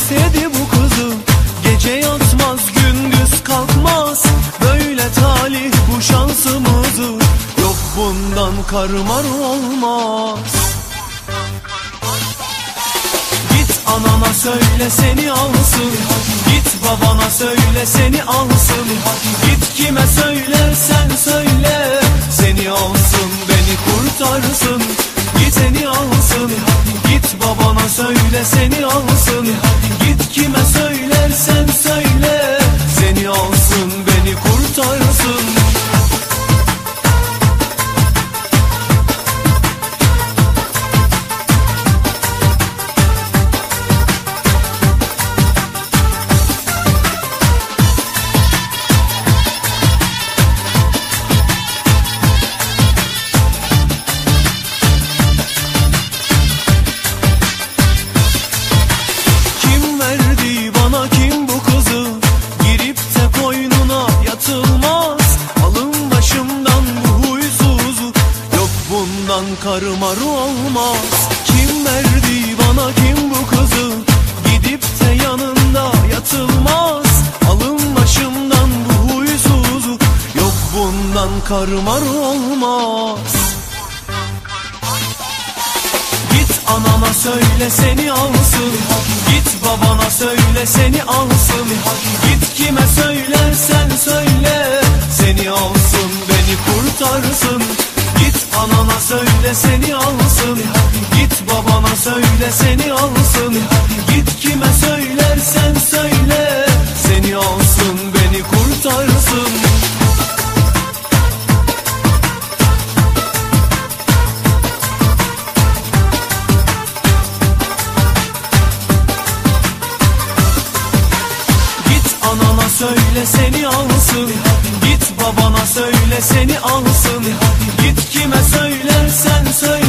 istedi bu kızı. Gece yatmaz gündüz kalkmaz, böyle talih bu şansımızı. Yok bundan karmar olmaz. Git anana söyle seni alsın, git babana söyle seni alsın. Git kime söylersen söyle, seni alsın beni kurtarsın. Git seni alsın, git babana söyle seni alsın. Git kime söylersen söyle, seni alsın beni kurtarsın. Karmar olmaz. Kim verdi bana kim bu kızı, gidip de yanında yatılmaz. Alın başımdan bu huysuzu, yok bundan karmar olmaz. Git anana söyle seni alsın, git babana söyle seni alsın. Git kime söylersen söyle, seni alsın beni kurtarsın. Git anana söyle seni alsın, git babana söyle seni alsın. Git kime söylersen söyle, seni alsın beni kurtarsın. Git anana söyle seni alsın, git babana söyle seni alsın. Git kime söylersen söyle,